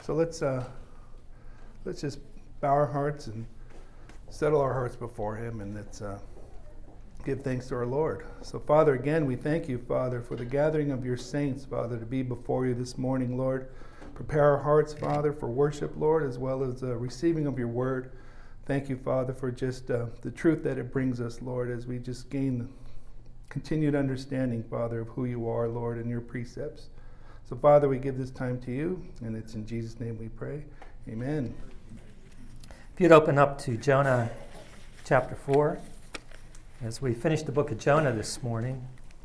So let's just bow our hearts and settle our hearts before Him, and let's give thanks to our Lord. So, Father, again, we thank you, Father, for the gathering of your saints, Father, to be before you this morning, Lord. Prepare our hearts, Father, for worship, Lord, as well as receiving of your word. Thank you, Father, for just the truth that it brings us, Lord, as we just gain continued understanding, Father, of who you are, Lord, and your precepts. So, Father, we give this time to you, and it's in Jesus' name we pray. Amen. If you'd open up to Jonah chapter 4, as we finish the book of Jonah this morning.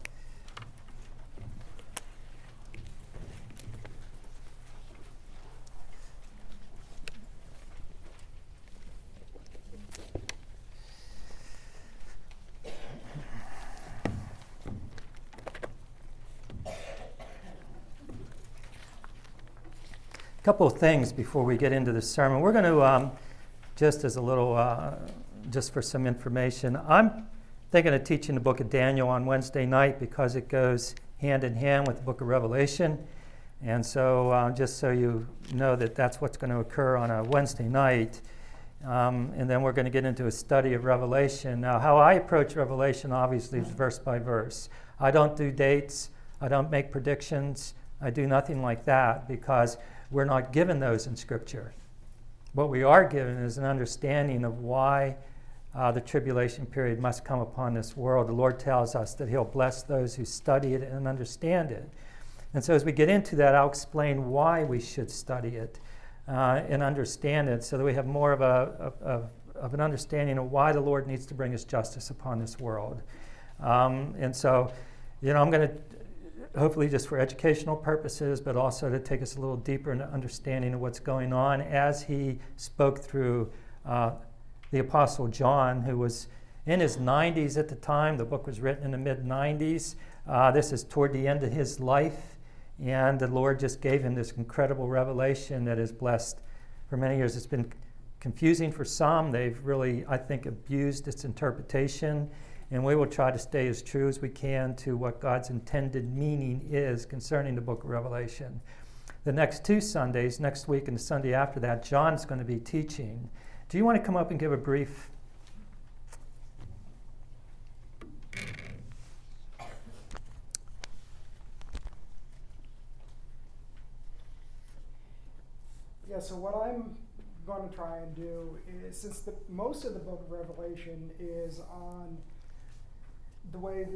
A couple of things before we get into the sermon. We're going to, just as a little, just for some information, I'm thinking of teaching the book of Daniel on Wednesday night because it goes hand in hand with the book of Revelation. And so just so you know that that's what's going to occur on a Wednesday night. And then we're going to get into a study of Revelation. Now, how I approach Revelation, obviously, is verse by verse. I don't do dates. I don't make predictions. I do nothing like that because we're not given those in Scripture. What we are given is an understanding of why the tribulation period must come upon this world. The Lord tells us that He'll bless those who study it and understand it. And so as we get into that, I'll explain why we should study it and understand it so that we have more of an understanding of why the Lord needs to bring His justice upon this world. And so, I'm going to hopefully just for educational purposes, but also to take us a little deeper into understanding of what's going on as he spoke through the Apostle John, who was in his 90s at the time. The book was written in the mid-90s. This is toward the end of his life, and the Lord just gave him this incredible revelation that is blessed for many years. It's been confusing for some. They've really, I think, abused its interpretation. And we will try to stay as true as we can to what God's intended meaning is concerning the book of Revelation. The next 2 Sundays, next week and the Sunday after that, John's going to be teaching. Do you want to come up and give a brief? Yeah, so what I'm going to try and do is, since most of the book of Revelation is on the way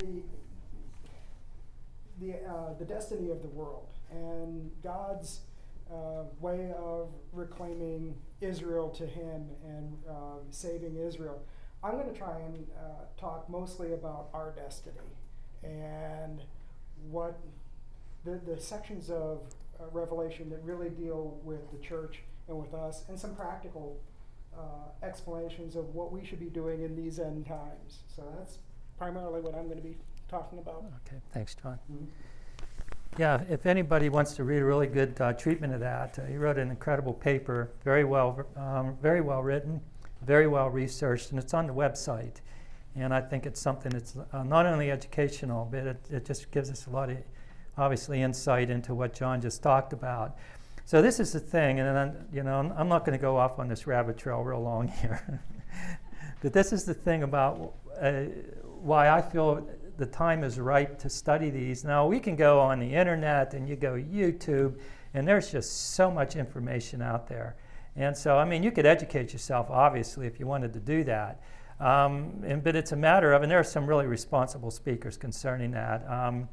the destiny of the world and God's way of reclaiming Israel to Him and saving Israel, I'm going to try and talk mostly about our destiny and what the sections of Revelation that really deal with the church and with us, and some practical explanations of what we should be doing in these end times. So that's primarily what I'm going to be talking about. Okay, thanks, John. Mm-hmm. Yeah, if anybody wants to read a really good treatment of that, he wrote an incredible paper, very well written, very well researched, and it's on the website. And I think it's something that's not only educational, but it just gives us a lot of, obviously, insight into what John just talked about. So this is the thing, and then, I'm not going to go off on this rabbit trail real long here, but this is the thing about why I feel the time is right to study these. Now, we can go on the internet and you go YouTube, and there's just so much information out there. And so, you could educate yourself, obviously, if you wanted to do that. But it's a matter of, and there are some really responsible speakers concerning that.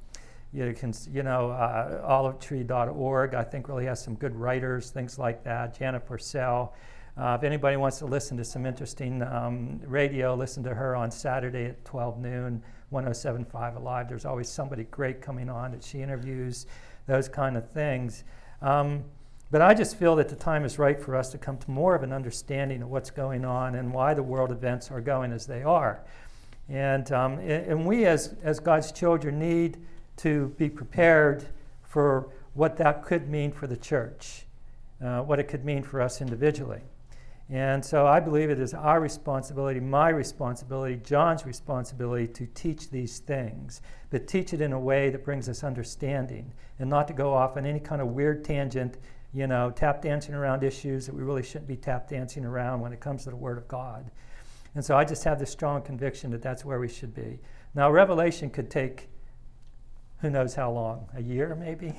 Olivetree.org, I think, really has some good writers, things like that. Janet Purcell. If anybody wants to listen to some interesting radio, listen to her on Saturday at 12 noon, 107.5 Alive. There's always somebody great coming on that she interviews, those kind of things. But I just feel that the time is right for us to come to more of an understanding of what's going on and why the world events are going as they are. And we as God's children need to be prepared for what that could mean for the church, what it could mean for us individually. And so I believe it is our responsibility, my responsibility, John's responsibility to teach these things, but teach it in a way that brings us understanding and not to go off on any kind of weird tangent tap dancing around issues that we really shouldn't be tap dancing around when it comes to the Word of God. And so I just have this strong conviction that that's where we should be. Now, Revelation could take who knows how long, a year maybe?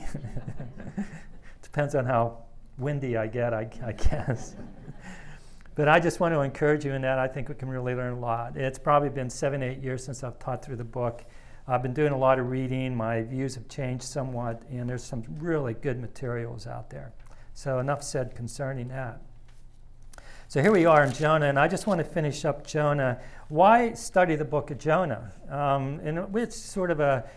Depends on how windy I get, I guess. But I just want to encourage you in that. I think we can really learn a lot. It's probably been 7-8 years since I've taught through the book. I've been doing a lot of reading. My views have changed somewhat, and there's some really good materials out there. So enough said concerning that. So here we are in Jonah, and I just want to finish up Jonah. Why study the book of Jonah? And it's sort of a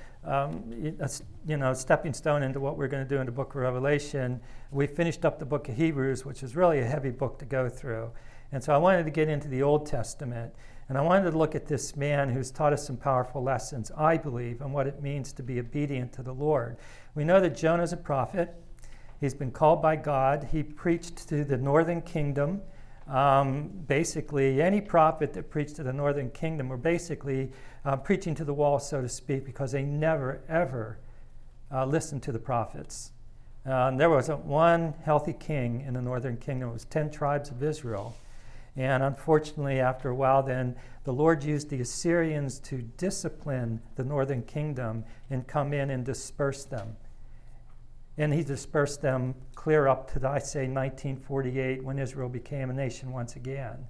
stepping stone into what we're going to do in the book of Revelation. We finished up the book of Hebrews, which is really a heavy book to go through. And so I wanted to get into the Old Testament, and I wanted to look at this man who's taught us some powerful lessons, I believe, on what it means to be obedient to the Lord. We know that Jonah's a prophet. He's been called by God. He preached to the northern kingdom. Basically, any prophet that preached to the northern kingdom were basically preaching to the wall, so to speak, because they never, ever listened to the prophets. There wasn't one healthy king in the northern kingdom. It was 10 tribes of Israel. And unfortunately, after a while then, the Lord used the Assyrians to discipline the northern kingdom and come in and disperse them. And he dispersed them clear up to, I say, 1948, when Israel became a nation once again.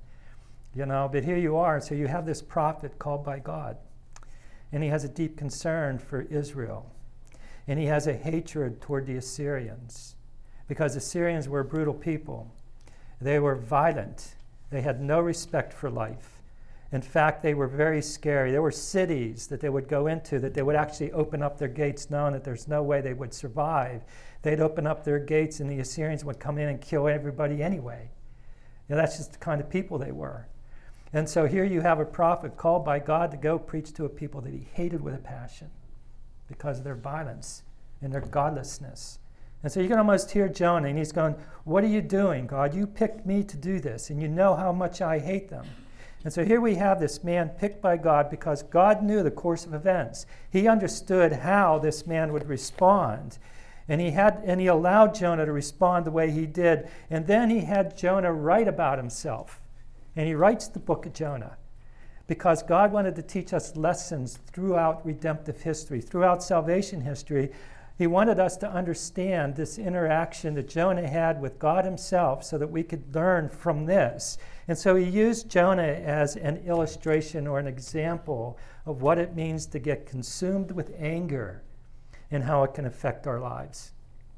But here you are. So you have this prophet called by God. And he has a deep concern for Israel. And he has a hatred toward the Assyrians. Because the Assyrians were a brutal people. They were violent. They had no respect for life. In fact, they were very scary. There were cities that they would go into that they would actually open up their gates knowing that there's no way they would survive. They'd open up their gates and the Assyrians would come in and kill everybody anyway. That's just the kind of people they were. And so here you have a prophet called by God to go preach to a people that he hated with a passion because of their violence and their godlessness. And so you can almost hear Jonah, and he's going, "What are you doing, God? You picked me to do this, and you know how much I hate them." And so here we have this man picked by God because God knew the course of events. He understood how this man would respond. And he allowed Jonah to respond the way he did. And then he had Jonah write about himself. And he writes the book of Jonah because God wanted to teach us lessons throughout redemptive history, throughout salvation history. He wanted us to understand this interaction that Jonah had with God himself so that we could learn from this. And so he used Jonah as an illustration or an example of what it means to get consumed with anger and how it can affect our lives.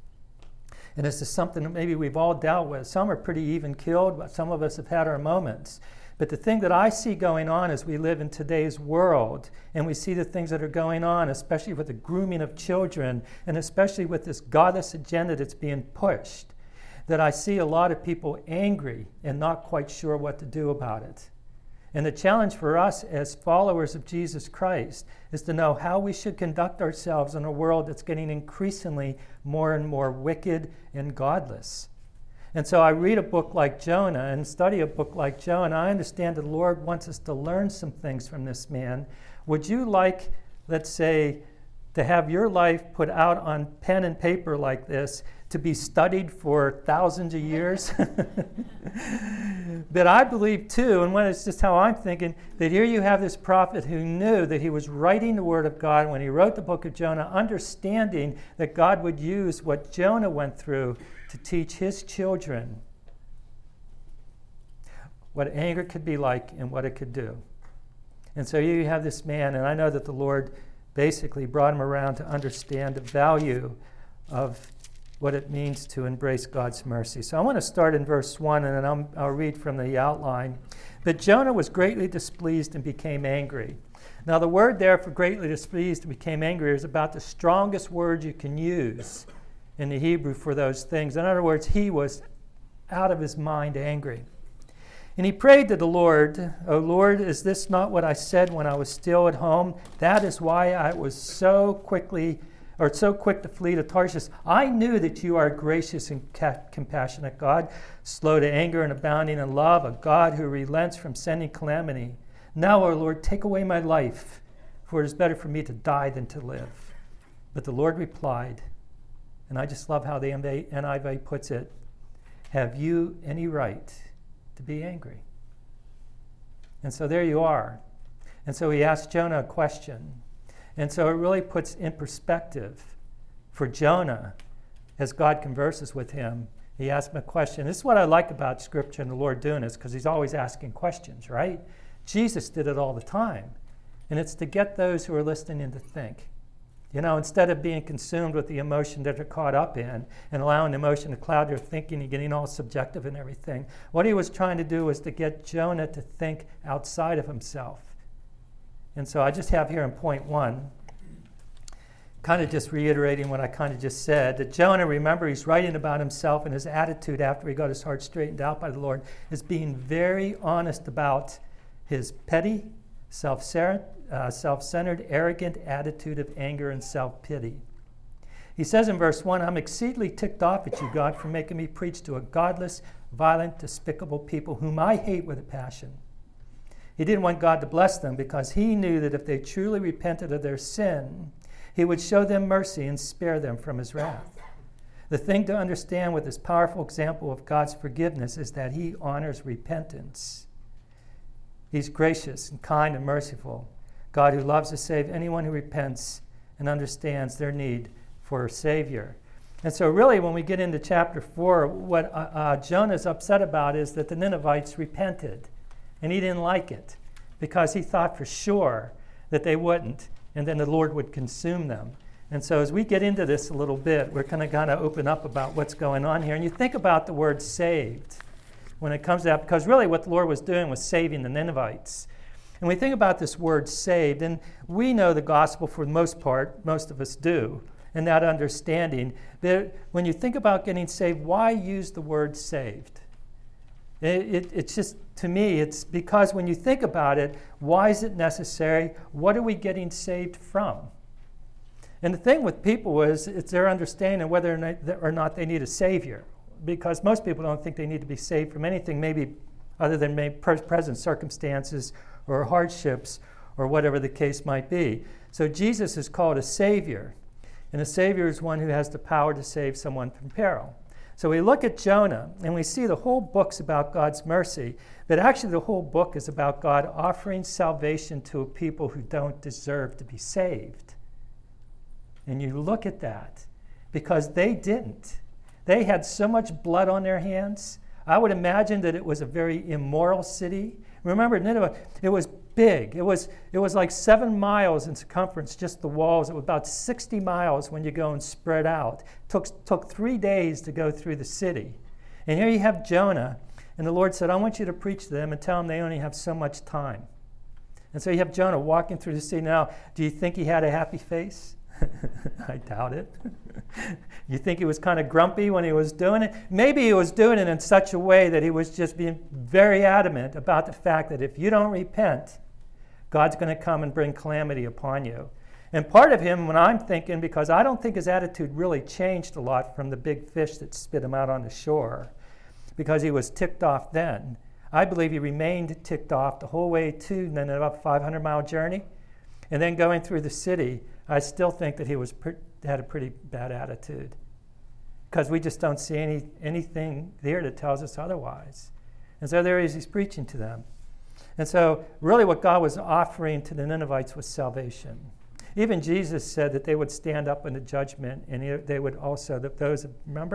And this is something that maybe we've all dealt with. Some are pretty even keeled, but some of us have had our moments. But the thing that I see going on as we live in today's world, and we see the things that are going on, especially with the grooming of children, and especially with this godless agenda that's being pushed, that I see a lot of people angry and not quite sure what to do about it. And the challenge for us as followers of Jesus Christ is to know how we should conduct ourselves in a world that's getting increasingly more and more wicked and godless. And so I read a book like Jonah and study a book like Jonah. I understand the Lord wants us to learn some things from this man. Would you like, let's say, to have your life put out on pen and paper like this, to be studied for thousands of years? But I believe too, and it's just how I'm thinking, that here you have this prophet who knew that he was writing the Word of God when he wrote the book of Jonah, understanding that God would use what Jonah went through to teach his children what anger could be like and what it could do. And so you have this man, and I know that the Lord basically brought him around to understand the value of what it means to embrace God's mercy. So I want to start in verse 1, and then I'll read from the outline. But Jonah was greatly displeased and became angry. Now the word there for greatly displeased and became angry is about the strongest word you can use in the Hebrew for those things. In other words, he was out of his mind angry. And he prayed to the Lord, "O Lord, is this not what I said when I was still at home? That is why I was so quick to flee to Tarshish. I knew that you are a gracious and compassionate God, slow to anger and abounding in love, a God who relents from sending calamity. Now, O Lord, take away my life, for it is better for me to die than to live." But the Lord replied, And I just love how the NIV puts it. Have you any right to be angry? And so there you are. And so he asked Jonah a question. And so it really puts in perspective for Jonah as God converses with him. He asked him a question. This is what I like about Scripture and the Lord doing this, because he's always asking questions, right? Jesus did it all the time. And it's to get those who are listening to think. You know, instead of being consumed with the emotion that they're caught up in and allowing the emotion to cloud their thinking and getting all subjective and everything, what he was trying to do was to get Jonah to think outside of himself. And so I just have here in point 1, kind of just reiterating what I kind of just said, that Jonah, remember, he's writing about himself, and his attitude after he got his heart straightened out by the Lord is being very honest about his petty, self-centered, arrogant attitude of anger and self-pity. He says in verse 1, I'm exceedingly ticked off at you, God, for making me preach to a godless, violent, despicable people whom I hate with a passion. He didn't want God to bless them because he knew that if they truly repented of their sin, he would show them mercy and spare them from his wrath. The thing to understand with this powerful example of God's forgiveness is that he honors repentance. He's gracious and kind and merciful. God who loves to save anyone who repents and understands their need for a Savior. And so really when we get into chapter 4, what Jonah's upset about is that the Ninevites repented. And he didn't like it because he thought for sure that they wouldn't, and then the Lord would consume them. And so as we get into this a little bit, we're going to kind of open up about what's going on here. And you think about the word saved when it comes to that, because really what the Lord was doing was saving the Ninevites. And we think about this word saved, and we know the gospel for the most part, most of us do, and that understanding. But when you think about getting saved, why use the word saved? It's just, to me, it's because when you think about it, why is it necessary? What are we getting saved from? And the thing with people is it's their understanding whether or not they need a Savior. Because most people don't think they need to be saved from anything, maybe other than maybe present circumstances or hardships or whatever the case might be. So Jesus is called a Savior. And a Savior is one who has the power to save someone from peril. So we look at Jonah, and we see the whole book's about God's mercy, but actually the whole book is about God offering salvation to a people who don't deserve to be saved. And you look at that, because they didn't. They had so much blood on their hands. I would imagine that it was a very immoral city. Remember, Nineveh, it was big. It was like 7 miles in circumference, just the walls. It was about 60 miles when you go and spread out. It took 3 days to go through the city. And here you have Jonah, and the Lord said, I want you to preach to them and tell them they only have so much time. And so you have Jonah walking through the city. Now, do you think he had a happy face? I doubt it. You think he was kind of grumpy when he was doing it? Maybe he was doing it in such a way that he was just being very adamant about the fact that if you don't repent, God's going to come and bring calamity upon you. And part of him, when I'm thinking, because I don't think his attitude really changed a lot from the big fish that spit him out on the shore, because he was ticked off then. I believe he remained ticked off the whole way to Nineveh, about a 500-mile journey. And then going through the city, I still think that he had a pretty bad attitude, because we just don't see anything there that tells us otherwise. And so there he is, he's preaching to them. And so really what God was offering to the Ninevites was salvation. Even Jesus said that they would stand up in the judgment, and they would also, that those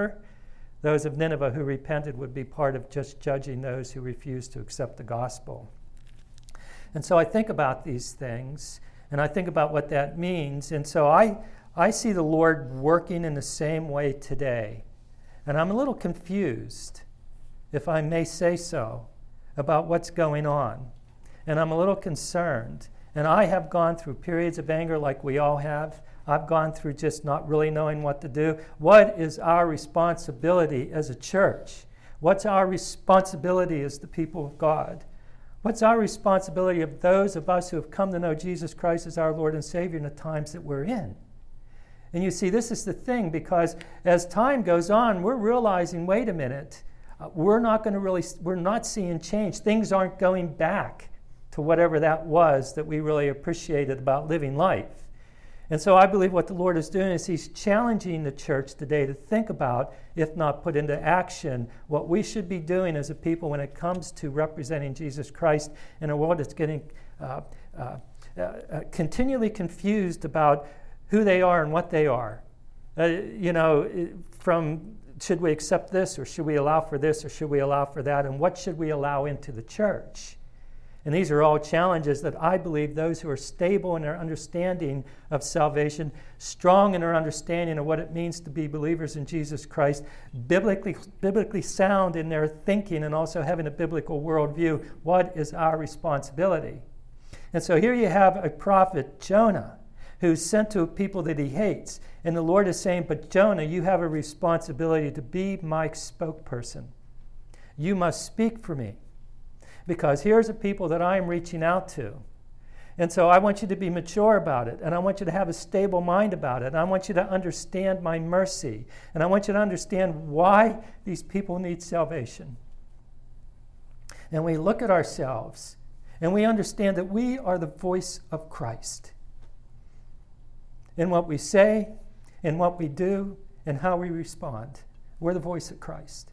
of Nineveh who repented would be part of just judging those who refused to accept the gospel. And so I think about these things, and I think about what that means. And so I see the Lord working in the same way today. And I'm a little confused, if I may say so, about what's going on. And I'm a little concerned. And I have gone through periods of anger like we all have. I've gone through just not really knowing what to do. What is our responsibility as a church? What's our responsibility as the people of God? What's our responsibility of those of us who have come to know Jesus Christ as our Lord and Savior in the times that we're in? And you see, this is the thing, because as time goes on, we're realizing, wait a minute, we're not seeing change. Things aren't going back to whatever that was that we really appreciated about living life. And so I believe what the Lord is doing is he's challenging the church today to think about, if not put into action, what we should be doing as a people when it comes to representing Jesus Christ in a world that's getting continually confused about who they are and what they are. From should we accept this, or should we allow for this, or should we allow for that, and what should we allow into the church? And these are all challenges that I believe those who are stable in their understanding of salvation, strong in their understanding of what it means to be believers in Jesus Christ, biblically sound in their thinking, and also having a biblical worldview, what is our responsibility? And so here you have a prophet, Jonah, who's sent to a people that he hates. And the Lord is saying, but Jonah, you have a responsibility to be my spokesperson. You must speak for me, because here's a people that I'm reaching out to. And so I want you to be mature about it, and I want you to have a stable mind about it, and I want you to understand my mercy, and I want you to understand why these people need salvation. And we look at ourselves, and we understand that we are the voice of Christ. In what we say, in what we do, and how we respond, we're the voice of Christ.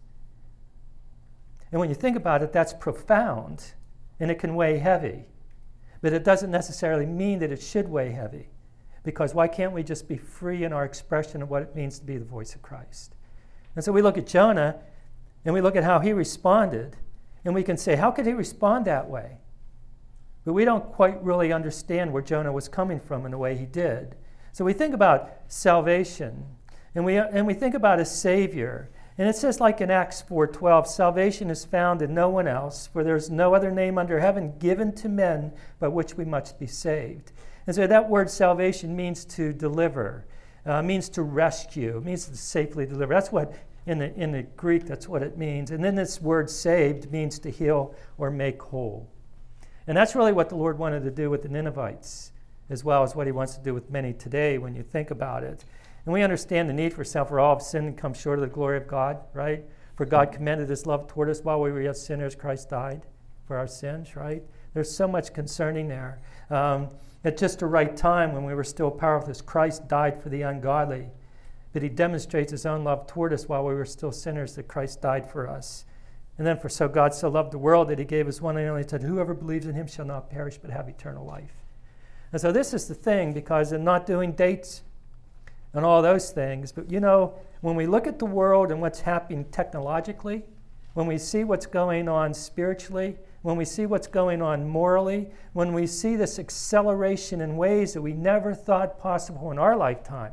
And when you think about it, that's profound, and it can weigh heavy. But it doesn't necessarily mean that it should weigh heavy, because why can't we just be free in our expression of what it means to be the voice of Christ? And so we look at Jonah, and we look at how he responded, and we can say, how could he respond that way? But we don't quite really understand where Jonah was coming from in the way he did. So we think about salvation, and we think about a Savior. And it says, like in Acts 4:12, salvation is found in no one else, for there is no other name under heaven given to men by which we must be saved. And so that word salvation means to deliver, means to rescue, means to safely deliver. That's what, in the Greek, that's what it means. And then this word saved means to heal or make whole. And that's really what the Lord wanted to do with the Ninevites, as well as what he wants to do with many today when you think about it. And we understand the need for self, for all have sinned and come short of the glory of God, right? For God commended his love toward us while we were yet sinners, Christ died for our sins, right? There's so much concerning there. At just the right time, when we were still powerless, Christ died for the ungodly. But he demonstrates his own love toward us while we were still sinners, that Christ died for us. And then for so God so loved the world that he gave his one and only Son, whoever believes in him shall not perish but have eternal life. And so this is the thing, because in not doing dates and all those things, but when we look at the world and what's happening technologically, when we see what's going on spiritually, when we see what's going on morally, when we see this acceleration in ways that we never thought possible in our lifetime,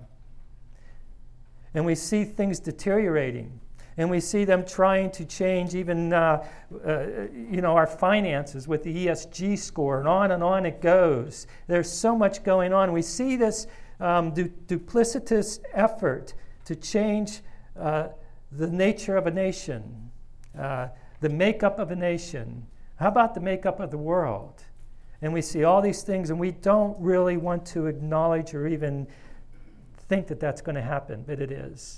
and we see things deteriorating, and we see them trying to change even, our finances with the ESG score, and on it goes. There's so much going on. We see this duplicitous effort to change the nature of a nation, the makeup of a nation. How about the makeup of the world? And we see all these things, and we don't really want to acknowledge or even think that that's going to happen, but it is.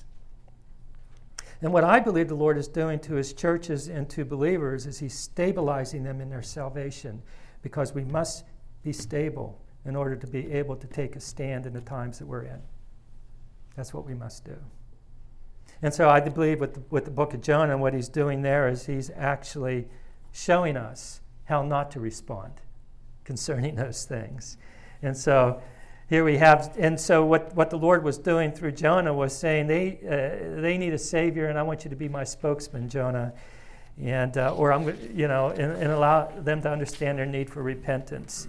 And what I believe the Lord is doing to his churches and to believers is he's stabilizing them in their salvation, because we must be stable in order to be able to take a stand in the times that we're in. That's what we must do. And so I believe with the book of Jonah, what he's doing there is he's actually showing us how not to respond concerning those things. And so here we have, and so what the Lord was doing through Jonah was saying, they need a Savior, and I want you to be my spokesman, Jonah, and or I'm, and allow them to understand their need for repentance.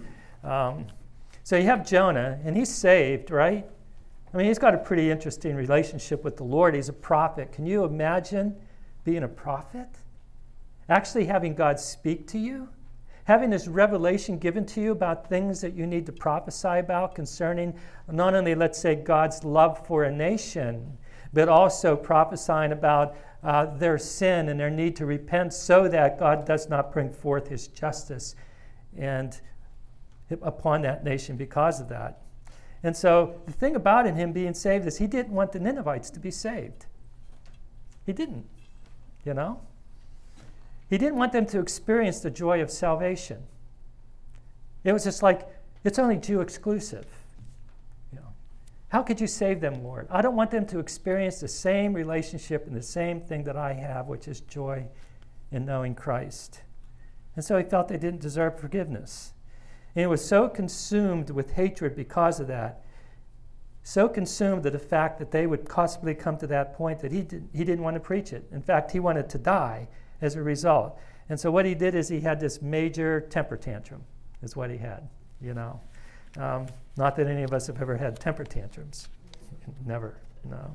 So you have Jonah, and he's saved, right? I mean, he's got a pretty interesting relationship with the Lord. He's a prophet. Can you imagine being a prophet? Actually having God speak to you? Having this revelation given to you about things that you need to prophesy about concerning not only, let's say, God's love for a nation, but also prophesying about their sin and their need to repent so that God does not bring forth his justice and upon that nation because of that. And so the thing about him being saved is he didn't want the Ninevites to be saved. He didn't, He didn't want them to experience the joy of salvation. It was just like, it's only Jew exclusive. How could you save them, Lord? I don't want them to experience the same relationship and the same thing that I have, which is joy in knowing Christ. And so he felt they didn't deserve forgiveness. And he was so consumed with hatred because of that, so consumed with the fact that they would possibly come to that point that he didn't want to preach it. In fact, he wanted to die as a result. And so what he did is he had this major temper tantrum, is what he had, you know. Not that any of us have ever had temper tantrums. Never, no.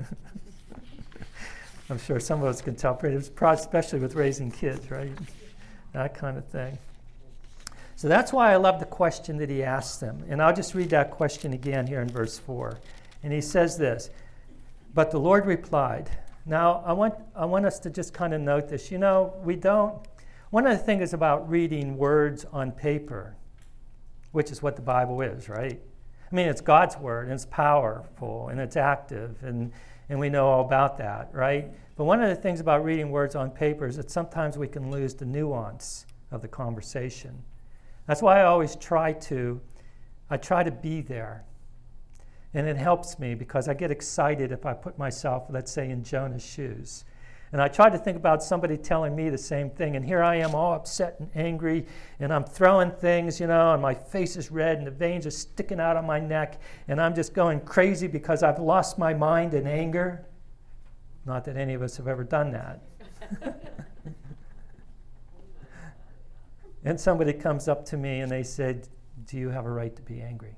I'm sure some of us can tell, especially with raising kids, right? That kind of thing. So that's why I love the question that he asked them. And I'll just read that question again here in verse 4. And he says this, "But the Lord replied." Now, I want us to just kind of note this. You know, one of the things about reading words on paper, which is what the Bible is, right? I mean, it's God's word, and it's powerful, and it's active, and we know all about that, right? But one of the things about reading words on paper is that sometimes we can lose the nuance of the conversation. That's why I always try to be there. And it helps me because I get excited if I put myself, let's say, in Jonah's shoes. And I try to think about somebody telling me the same thing. And here I am all upset and angry, and I'm throwing things, you know, and my face is red, and the veins are sticking out on my neck, and I'm just going crazy because I've lost my mind in anger. Not that any of us have ever done that. And somebody comes up to me and they said, "Do you have a right to be angry?"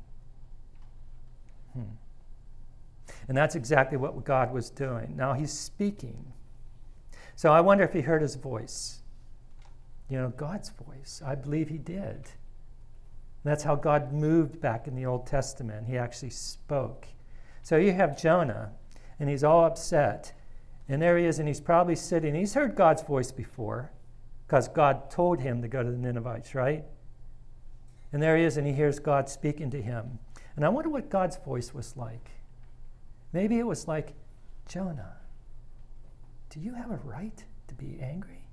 And that's exactly what God was doing. Now he's speaking. So I wonder if he heard his voice. You know, God's voice. I believe he did. That's how God moved back in the Old Testament. He actually spoke. So you have Jonah, and he's all upset. And there he is, and he's probably sitting. He's heard God's voice before, because God told him to go to the Ninevites, right? And there he is, and he hears God speaking to him. And I wonder what God's voice was like. Maybe it was like, "Jonah, do you have a right to be angry?"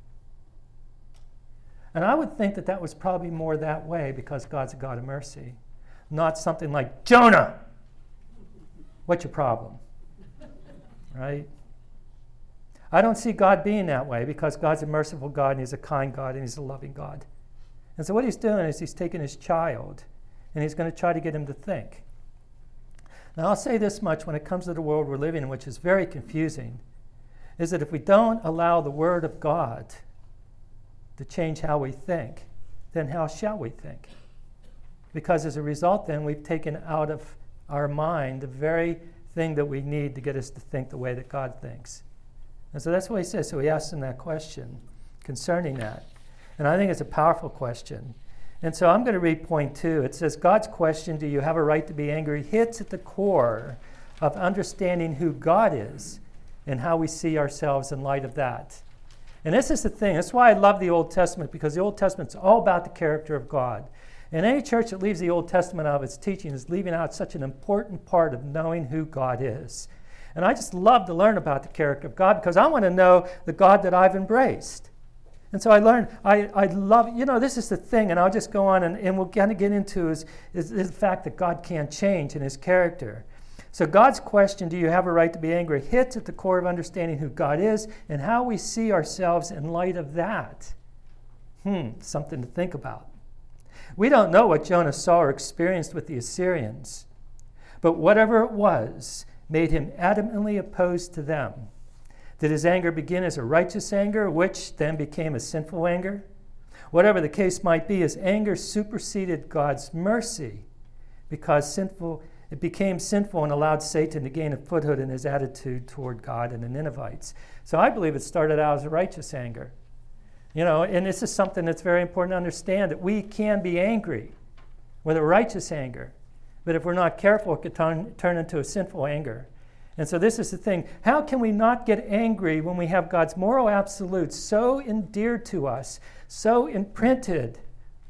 And I would think that that was probably more that way because God's a God of mercy. Not something like, "Jonah, what's your problem?" Right? I don't see God being that way because God's a merciful God and he's a kind God and he's a loving God. And so what he's doing is he's taking his child and he's going to try to get him to think. Now I'll say this much when it comes to the world we're living in, which is very confusing, is that if we don't allow the Word of God to change how we think, then how shall we think? Because as a result then we've taken out of our mind the very thing that we need to get us to think the way that God thinks. And so that's what he says. So he asks him that question concerning that. And I think it's a powerful question. And so I'm going to read point 2. It says, God's question, "Do you have a right to be angry?" hits at the core of understanding who God is and how we see ourselves in light of that. And this is the thing. That's why I love the Old Testament, because the Old Testament's all about the character of God. And any church that leaves the Old Testament out of its teaching is leaving out such an important part of knowing who God is. And I just love to learn about the character of God because I want to know the God that I've embraced. And so I love, you know, this is the thing, and I'll just go on and we'll kind of get into is the fact that God can't change in his character. So God's question, "Do you have a right to be angry?" hits at the core of understanding who God is and how we see ourselves in light of that. Something to think about. We don't know what Jonah saw or experienced with the Assyrians, but whatever it was made him adamantly opposed to them. Did his anger begin as a righteous anger, which then became a sinful anger? Whatever the case might be, his anger superseded God's mercy because it became sinful and allowed Satan to gain a foothold in his attitude toward God and the Ninevites. So I believe it started out as a righteous anger. You know, and this is something that's very important to understand, that we can be angry with a righteous anger. But if we're not careful, it could turn into a sinful anger. And so this is the thing. How can we not get angry when we have God's moral absolutes so endeared to us, so imprinted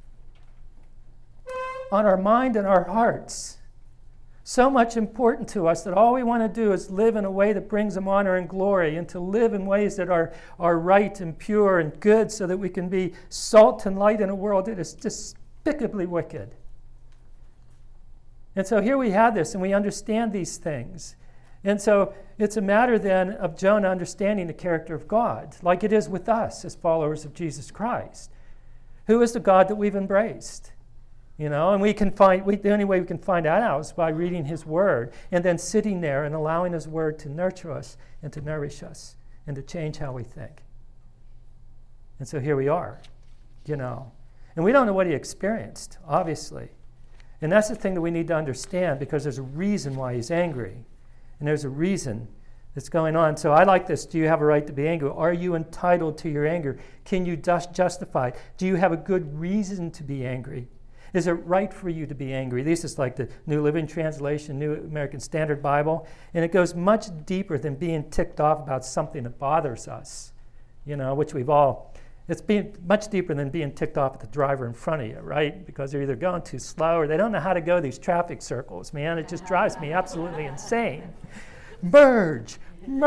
on our mind and our hearts, so much important to us that all we want to do is live in a way that brings him honor and glory, and to live in ways that are right and pure and good so that we can be salt and light in a world that is despicably wicked? And so here we have this, and we understand these things. And so it's a matter then of Jonah understanding the character of God, like it is with us as followers of Jesus Christ. Who is the God that we've embraced? And we can the only way we can find that out is by reading his word and then sitting there and allowing his word to nurture us and to nourish us and to change how we think. And so here we are, And we don't know what he experienced, obviously. And that's the thing that we need to understand, because there's a reason why he's angry. And there's a reason that's going on. So I like this. Do you have a right to be angry? Are you entitled to your anger? Can you justify it? Do you have a good reason to be angry? Is it right for you to be angry? This is like the New Living Translation, New American Standard Bible. And it goes much deeper than being ticked off about something that bothers us, which it's being much deeper than being ticked off at the driver in front of you, right? Because they're either going too slow or they don't know how to go these traffic circles, man. It just drives me absolutely insane. Merge.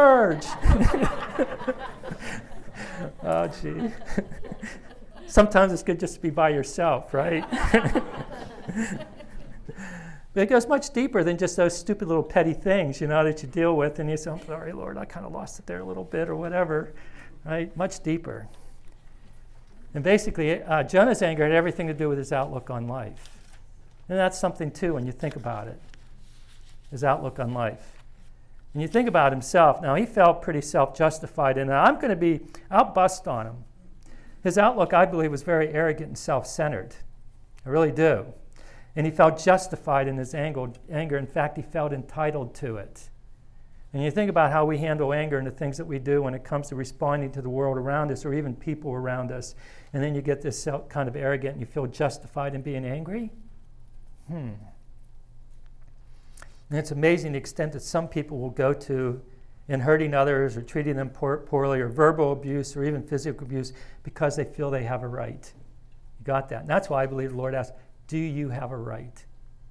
Oh, gee. Sometimes it's good just to be by yourself, right? But it goes much deeper than just those stupid little petty things, that you deal with. And you say, I'm sorry, Lord, I kind of lost it there a little bit or whatever, right? Much deeper. And basically, Jonah's anger had everything to do with his outlook on life. And that's something, too, when you think about it, his outlook on life. And you think about himself. Now, he felt pretty self-justified. And I'll bust on him. His outlook, I believe, was very arrogant and self-centered. I really do. And he felt justified in his anger. In fact, he felt entitled to it. And you think about how we handle anger and the things that we do when it comes to responding to the world around us or even people around us. And then you get this kind of arrogant and you feel justified in being angry. And it's amazing the extent that some people will go to in hurting others or treating them poorly or verbal abuse or even physical abuse because they feel they have a right. You got that? And that's why I believe the Lord asked, do you have a right?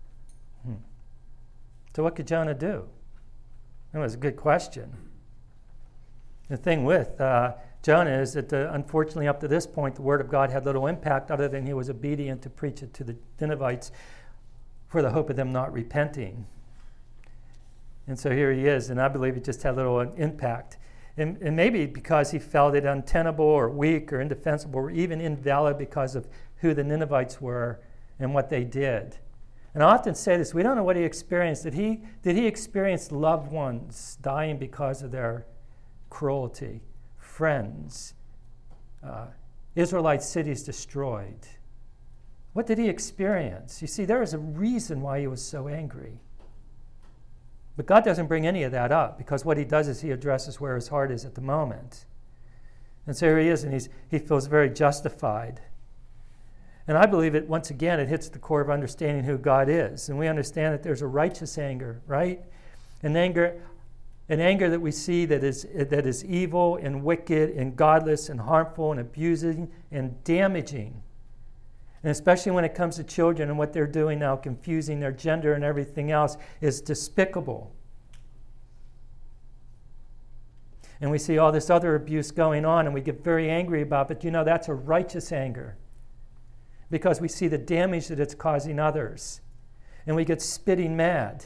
So what could Jonah do? That was a good question. The thing with Jonah is that unfortunately up to this point the word of God had little impact other than he was obedient to preach it to the Ninevites for the hope of them not repenting. And so here he is, and I believe it just had little impact. And maybe because he felt it untenable or weak or indefensible or even invalid because of who the Ninevites were and what they did. And I often say this, we don't know what he experienced. Did he experience loved ones dying because of their cruelty? Friends? Israelite cities destroyed? What did he experience? You see, there is a reason why he was so angry. But God doesn't bring any of that up, because what he does is he addresses where his heart is at the moment. And so here he is, and he feels very justified. And I believe it, once again, it hits the core of understanding who God is. And we understand that there's a righteous anger, right? An anger that we see that is evil and wicked and godless and harmful and abusing and damaging. And especially when it comes to children and what they're doing now, confusing their gender and everything else, is despicable. And we see all this other abuse going on, and we get very angry about it. But that's a righteous anger, because we see the damage that it's causing others. And we get spitting mad.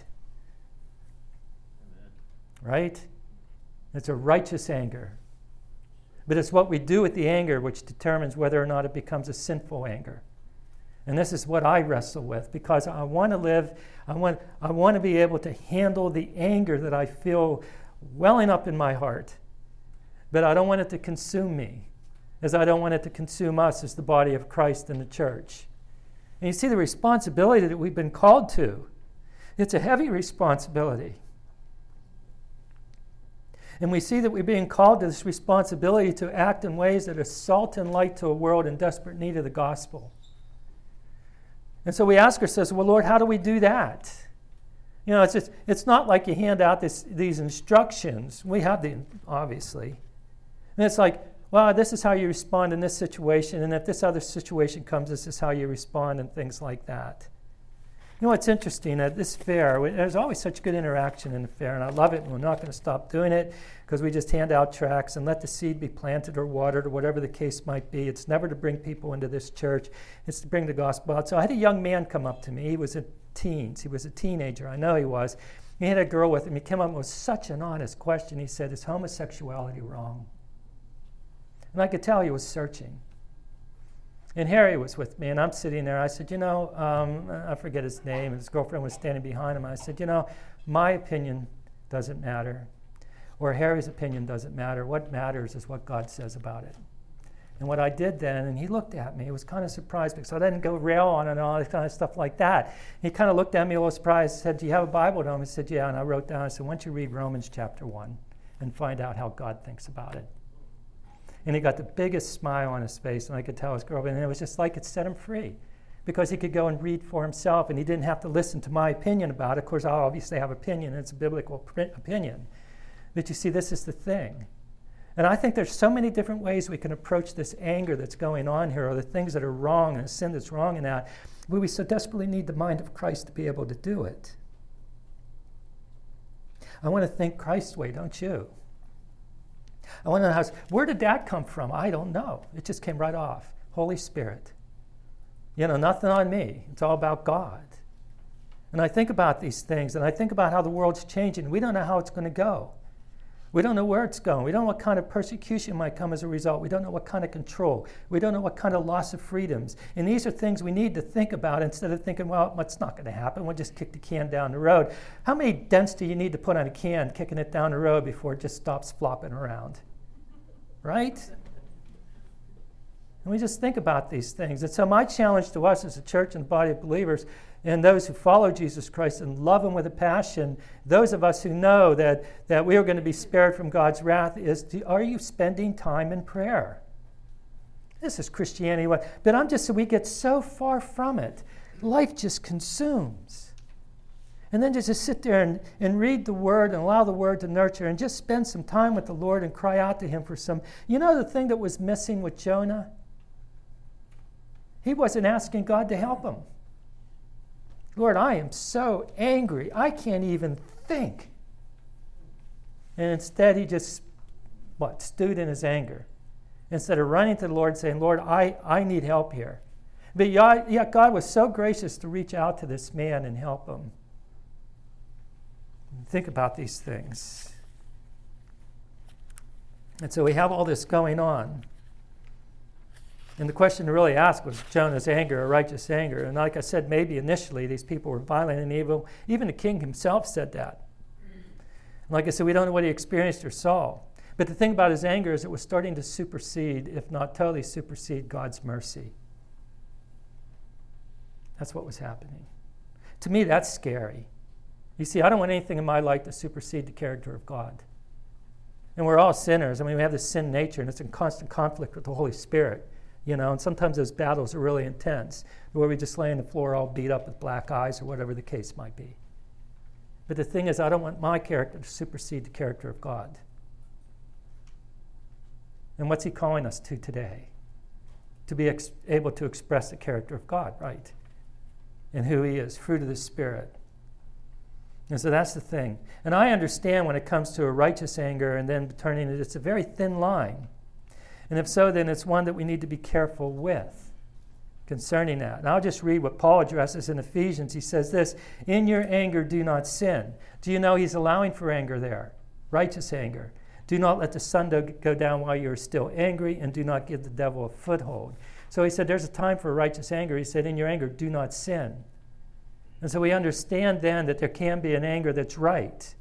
Amen. Right? It's a righteous anger. But it's what we do with the anger which determines whether or not it becomes a sinful anger. And this is what I wrestle with, because I want to live, I want to be able to handle the anger that I feel welling up in my heart. But I don't want it to consume me, as I don't want it to consume us as the body of Christ in the church. And you see the responsibility that we've been called to. It's a heavy responsibility. And we see that we're being called to this responsibility to act in ways that are salt and light to a world in desperate need of the gospel. And so we ask ourselves, well, Lord, how do we do that? It's not like you hand out these instructions. We have them, obviously. And it's like, well, this is how you respond in this situation, and if this other situation comes, this is how you respond, and things like that. What's interesting, at this fair, there's always such good interaction in the fair, and I love it, and we're not going to stop doing it, because we just hand out tracts and let the seed be planted or watered or whatever the case might be. It's never to bring people into this church. It's to bring the gospel out. So I had a young man come up to me. He was teens. He was a teenager. I know he was. He had a girl with him. He came up with such an honest question. He said, is homosexuality wrong? And I could tell he was searching. And Harry was with me, and I'm sitting there. I said, I forget his name. His girlfriend was standing behind him. I said, my opinion doesn't matter, or Harry's opinion doesn't matter. What matters is what God says about it. And what I did then, and he looked at me, he was kind of surprised because I didn't go rail on it and all this kind of stuff like that. He kind of looked at me a little surprised, said, do you have a Bible at home? I said, yeah, and I wrote down, I said, why don't you read Romans chapter 1 and find out how God thinks about it. And he got the biggest smile on his face, and I could tell his girlfriend, and it was just like it set him free because he could go and read for himself, and he didn't have to listen to my opinion about it. Of course, I obviously have opinion, and it's a biblical opinion. But you see, this is the thing. And I think there's so many different ways we can approach this anger that's going on here, or the things that are wrong and the sin that's wrong in that. But we so desperately need the mind of Christ to be able to do it. I want to think Christ's way, don't you? I want to know, where did that come from? I don't know. It just came right off. Holy Spirit. Nothing on me. It's all about God. And I think about these things, and I think about how the world's changing. We don't know how it's going to go. We don't know where it's going. We don't know what kind of persecution might come as a result. We don't know what kind of control. We don't know what kind of loss of freedoms. And these are things we need to think about instead of thinking, well, it's not going to happen. We'll just kick the can down the road. How many dents do you need to put on a can kicking it down the road before it just stops flopping around? Right? And we just think about these things. And so my challenge to us as a church and body of believers and those who follow Jesus Christ and love him with a passion, those of us who know that we are going to be spared from God's wrath, are you spending time in prayer? This is Christianity. But we get so far from it. Life just consumes. And then just sit there and read the Word and allow the Word to nurture and just spend some time with the Lord and cry out to him for some. The thing that was missing with Jonah? He wasn't asking God to help him. Lord, I am so angry. I can't even think. And instead, he just, stewed in his anger. Instead of running to the Lord saying, Lord, I need help here. But yet God was so gracious to reach out to this man and help him. Think about these things. And so we have all this going on. And the question to really ask was Jonah's anger a righteous anger? And like I said, maybe initially these people were violent and evil. Even the king himself said that. And like I said, we don't know what he experienced or saw. But the thing about his anger is it was starting to supersede, if not totally supersede, God's mercy. That's what was happening. To me, that's scary. You see, I don't want anything in my life to supersede the character of God. And we're all sinners. We have this sin nature, and it's in constant conflict with the Holy Spirit. And sometimes those battles are really intense, where we just lay on the floor all beat up with black eyes or whatever the case might be. But the thing is, I don't want my character to supersede the character of God. And what's he calling us to today? To be able to express the character of God, right? And who he is, fruit of the Spirit. And so that's the thing. And I understand when it comes to a righteous anger and then turning it, it's a very thin line. And if so, then it's one that we need to be careful with concerning that. And I'll just read what Paul addresses in Ephesians. He says this, in your anger do not sin. Do you know he's allowing for anger there? Righteous anger. Do not let the sun go down while you are still angry, and do not give the devil a foothold. So he said there's a time for righteous anger. He said in your anger do not sin. And so we understand then that there can be an anger that's right.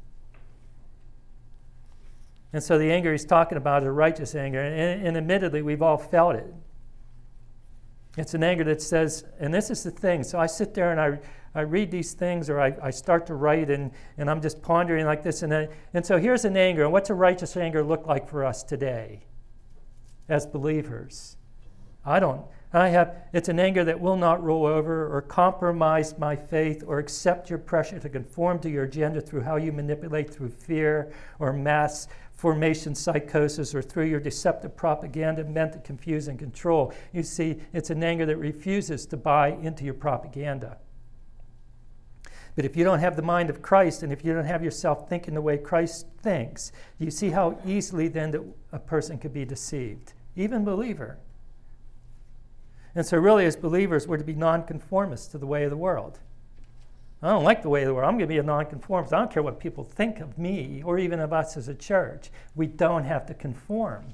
And so the anger he's talking about is a righteous anger. And admittedly, we've all felt it. It's an anger that says, and this is the thing. So I sit there and I read these things, or I start to write, and I'm just pondering like this. And so here's an anger. And what's a righteous anger look like for us today as believers? It's an anger that will not roll over or compromise my faith or accept your pressure to conform to your agenda through how you manipulate through fear or mass formation psychosis or through your deceptive propaganda meant to confuse and control. You see, it's an anger that refuses to buy into your propaganda. But if you don't have the mind of Christ, and if you don't have yourself thinking the way Christ thinks, you see how easily then that a person could be deceived, even believer. And so really as believers, we're to be nonconformists to the way of the world. I don't like the way of the world. I'm going to be a nonconformist. I don't care what people think of me or even of us as a church. We don't have to conform.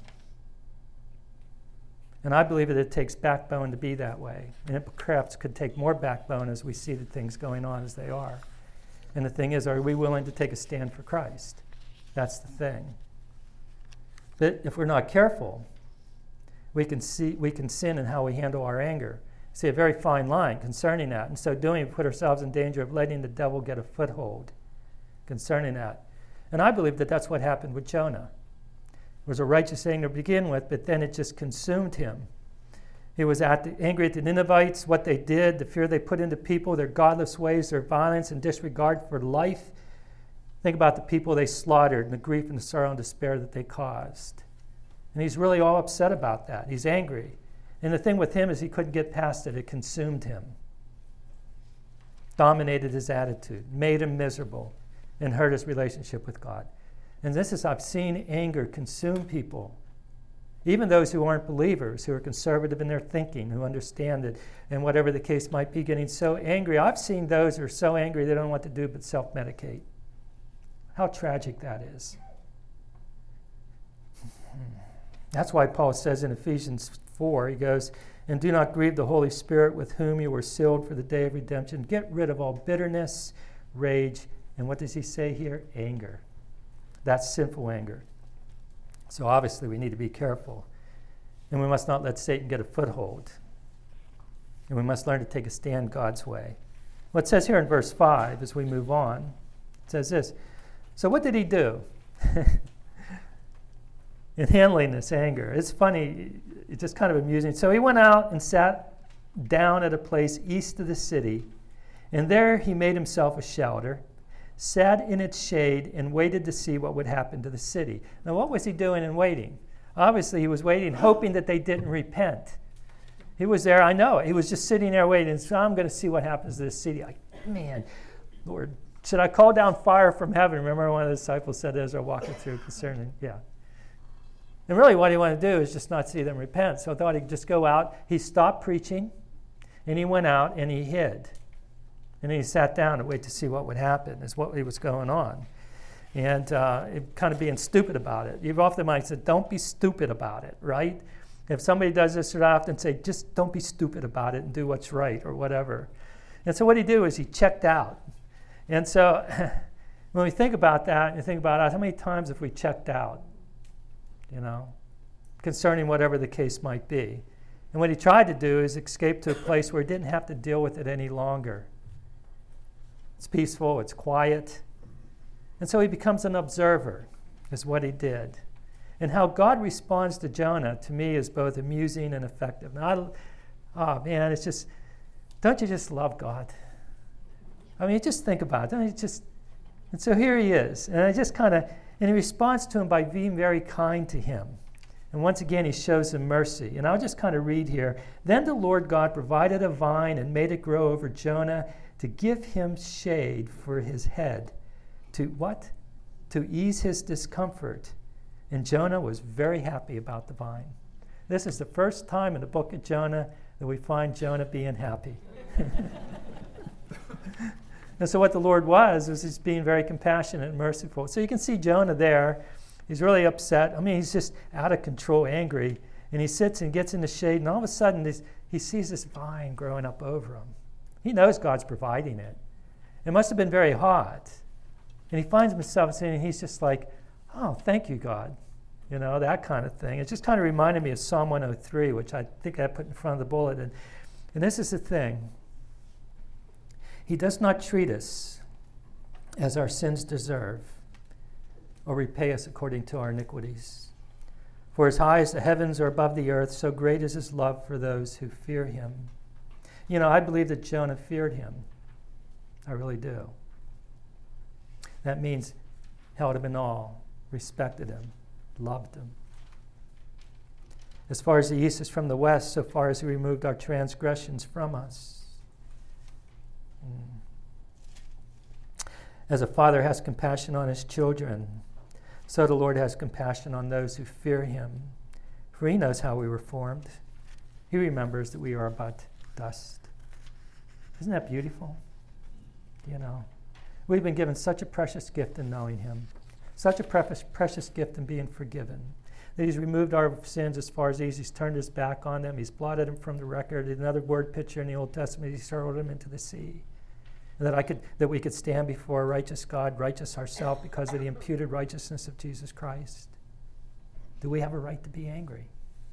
And I believe that it takes backbone to be that way. And it perhaps could take more backbone as we see the things going on as they are. And the thing is, are we willing to take a stand for Christ? That's the thing. But if we're not careful, we can sin in how we handle our anger. See a very fine line concerning that. And so doing, we put ourselves in danger of letting the devil get a foothold concerning that. And I believe that that's what happened with Jonah. It was a righteous anger to begin with, but then it just consumed him. He was angry at the Ninevites, what they did, the fear they put into people, their godless ways, their violence and disregard for life. Think about the people they slaughtered and the grief and the sorrow and despair that they caused. And he's really all upset about that. He's angry. And the thing with him is he couldn't get past it. It consumed him, dominated his attitude, made him miserable, and hurt his relationship with God. And I've seen anger consume people, even those who aren't believers, who are conservative in their thinking, who understand it, and whatever the case might be, getting so angry. I've seen those who are so angry they don't know what to do but self-medicate. How tragic that is. That's why Paul says in Ephesians 4, he goes, "And do not grieve the Holy Spirit with whom you were sealed for the day of redemption. Get rid of all bitterness, rage," and what does he say here? Anger. That's sinful anger. So obviously we need to be careful. And we must not let Satan get a foothold. And we must learn to take a stand God's way. What it says here in verse 5, as we move on, it says this. So what did he do in handling this anger? It's funny. It's just kind of amusing. So he went out and sat down at a place east of the city, and there he made himself a shelter, sat in its shade, and waited to see what would happen to the city. Now, what was he doing in waiting? Obviously, he was waiting, hoping that they didn't repent. He was there, I know. He was just sitting there waiting. So I'm going to see what happens to this city. Like, man, Lord, should I call down fire from heaven? Remember one of the disciples said as they're walking through concerning, yeah. And really what he wanted to do is just not see them repent. So I thought he'd just go out. He stopped preaching, and he went out, and he hid. And then he sat down to wait to see what would happen, is what was going on. And kind of being stupid about it. You've often might say, don't be stupid about it, right? If somebody does this, I often say, just don't be stupid about it and do what's right or whatever. And so what he did is he checked out. And so when we think about that, and you think about how many times have we checked out, concerning whatever the case might be. And what he tried to do is escape to a place where he didn't have to deal with it any longer. It's peaceful, it's quiet. And so he becomes an observer, is what he did. And how God responds to Jonah, to me, is both amusing and effective. And it's just, don't you just love God? I mean, just think about it. Don't you just, and so here he is. And and he responds to him by being very kind to him. And once again, he shows him mercy. And I'll just kind of read here. Then the Lord God provided a vine and made it grow over Jonah to give him shade for his head. To what? To ease his discomfort. And Jonah was very happy about the vine. This is the first time in the book of Jonah that we find Jonah being happy. And so what the Lord was he's being very compassionate and merciful. So you can see Jonah there. He's really upset. I mean, he's just out of control, angry. And he sits and gets in the shade, and all of a sudden he sees this vine growing up over him. He knows God's providing it. It must have been very hot. And he finds himself saying, he's just like, oh, thank you, God. That kind of thing. It just kind of reminded me of Psalm 103, which I think I put in front of the bulletin. And this is the thing. He does not treat us as our sins deserve or repay us according to our iniquities. For as high as the heavens are above the earth, so great is his love for those who fear him. I believe that Jonah feared him. I really do. That means held him in awe, respected him, loved him. As far as the east is from the west, so far as he removed our transgressions from us. As a father has compassion on his children, so the Lord has compassion on those who fear him. For he knows how we were formed. He remembers that we are but dust. Isn't that beautiful? you know. We've been given such a precious gift in knowing him, such a precious gift in being forgiven, that he's removed our sins as far as east. He's turned his back on them. He's blotted them from the record. Another word picture in the Old Testament, he's hurled them into the sea. And that we could stand before a righteous God, righteous ourselves, because of the imputed righteousness of Jesus Christ. Do we have a right to be angry?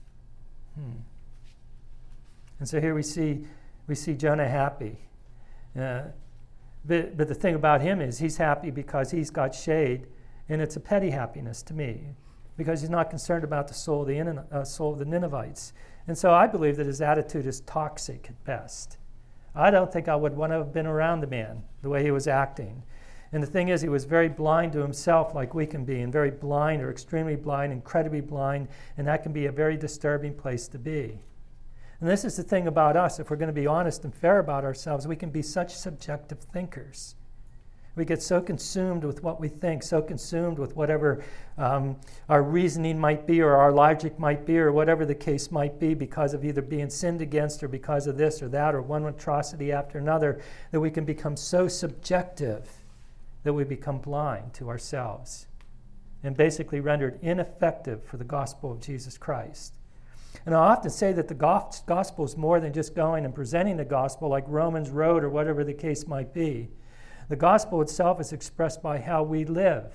And so here we see Jonah happy. But the thing about him is he's happy because he's got shade, and it's a petty happiness to me, because he's not concerned about the soul of the Ninevites. And so I believe that his attitude is toxic at best. I don't think I would want to have been around the man, the way he was acting. And the thing is, he was very blind to himself, like we can be, and very blind or extremely blind, incredibly blind, and that can be a very disturbing place to be. And this is the thing about us. If we're going to be honest and fair about ourselves, we can be such subjective thinkers. We get so consumed with what we think, so consumed with whatever our reasoning might be, or our logic might be, or whatever the case might be, because of either being sinned against, or because of this or that, or one atrocity after another, that we can become so subjective that we become blind to ourselves and basically rendered ineffective for the gospel of Jesus Christ. And I often say that the gospel is more than just going and presenting the gospel like Romans Road or whatever the case might be. The gospel itself is expressed by how we live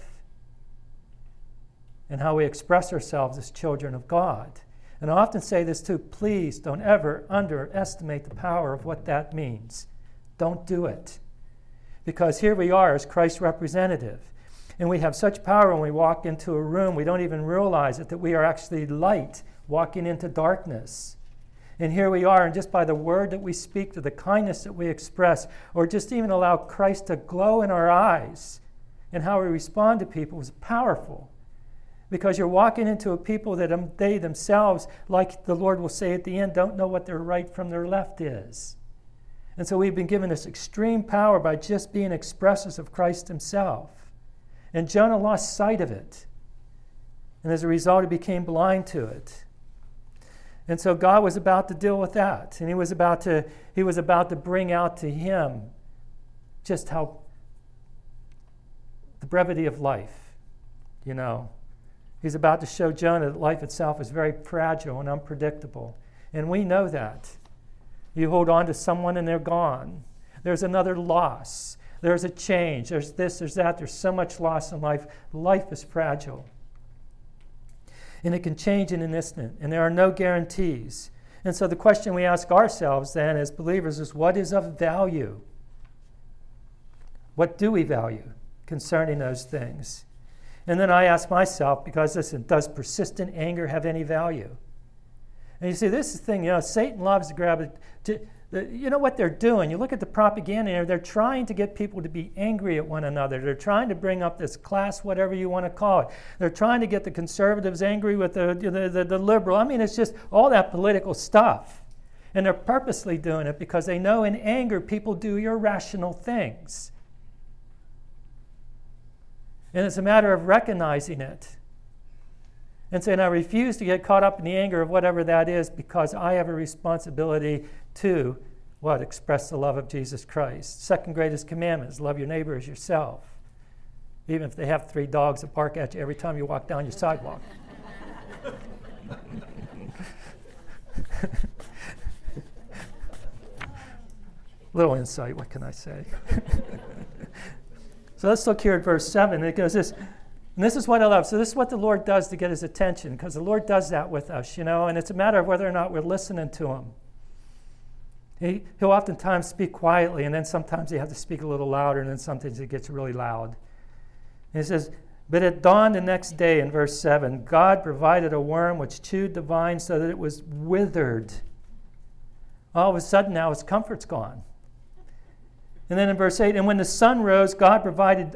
and how we express ourselves as children of God. And I often say this too, please don't ever underestimate the power of what that means. Don't do it. Because here we are as Christ's representative. And we have such power when we walk into a room, we don't even realize it, that we are actually light walking into darkness. And here we are, and just by the word that we speak, to the kindness that we express, or just even allow Christ to glow in our eyes, and how we respond to people is powerful. Because you're walking into a people that they themselves, like the Lord will say at the end, don't know what their right from their left is. And so we've been given this extreme power by just being expressors of Christ himself. And Jonah lost sight of it. And as a result, he became blind to it. And so God was about to deal with that. And he was about to bring out to him just how the brevity of life, you know. He's about to show Jonah that life itself is very fragile and unpredictable. And we know that. You hold on to someone and they're gone. There's another loss. There's a change. There's this, there's that. There's so much loss in life. Life is fragile. And it can change in an instant. And there are no guarantees. And so the question we ask ourselves then as believers is, what is of value? What do we value concerning those things? And then I ask myself, because listen, does persistent anger have any value? And you see, this is the thing, Satan loves to grab it. You know what they're doing? You look at the propaganda here, they're trying to get people to be angry at one another. They're trying to bring up this class, whatever you want to call it. They're trying to get the conservatives angry with the liberal. I mean, it's just all that political stuff. And they're purposely doing it because they know in anger people do irrational things. And it's a matter of recognizing it and saying, I refuse to get caught up in the anger of whatever that is, because I have a responsibility to, express the love of Jesus Christ. Second greatest commandment is love your neighbor as yourself, even if they have 3 dogs that bark at you every time you walk down your sidewalk. Little insight, what can I say? So let's look here at verse 7. It goes this, and this is what I love. So this is what the Lord does to get his attention, because the Lord does that with us, and it's a matter of whether or not we're listening to him. He'll oftentimes speak quietly, and then sometimes you have to speak a little louder, and then sometimes it gets really loud. And he says, but at dawn the next day, in verse 7, God provided a worm which chewed the vine so that it was withered. All of a sudden now its comfort's gone. And then in verse 8, and when the sun rose, God provided...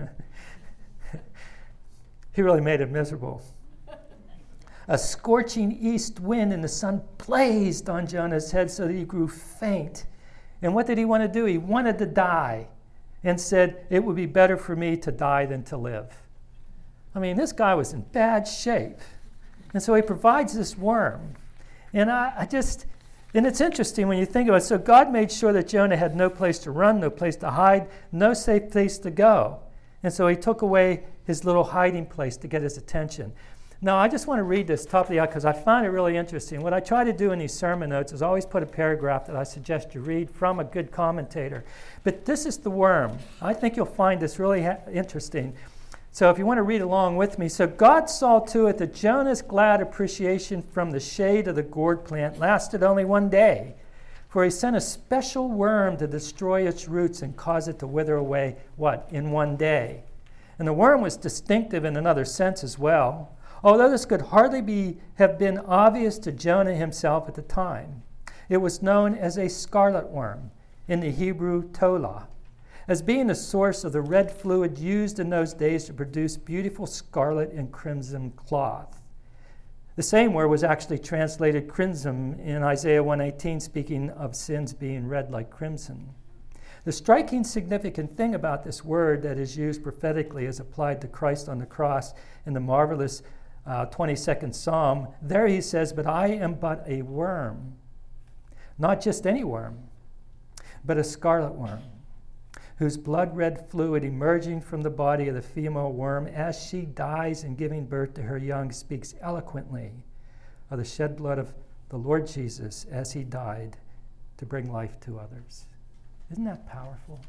He really made it miserable. A scorching east wind, and the sun blazed on Jonah's head so that he grew faint. And what did he want to do? He wanted to die and said, it would be better for me to die than to live. I mean, this guy was in bad shape. And so he provides this worm. And I just, And it's interesting when you think about it. So God made sure that Jonah had no place to run, no place to hide, no safe place to go. And so he took away his little hiding place to get his attention. Now, I just want to read this top of the hour because I find it really interesting. What I try to do in these sermon notes is always put a paragraph that I suggest you read from a good commentator. But this is the worm. I think you'll find this really interesting. So if you want to read along with me. So God saw to it that Jonah's glad appreciation from the shade of the gourd plant lasted only one day. For he sent a special worm to destroy its roots and cause it to wither away, what? In one day. And the worm was distinctive in another sense as well. Although this could hardly have been obvious to Jonah himself at the time, it was known as a scarlet worm, in the Hebrew tola, as being the source of the red fluid used in those days to produce beautiful scarlet and crimson cloth. The same word was actually translated crimson in Isaiah 1:18, speaking of sins being red like crimson. The striking, significant thing about this word that is used prophetically as applied to Christ on the cross in the marvelous 22nd Psalm, there he says, "But I am but a worm," not just any worm, but a scarlet worm, whose blood-red fluid emerging from the body of the female worm as she dies in giving birth to her young speaks eloquently of the shed blood of the Lord Jesus as he died to bring life to others. Isn't that powerful?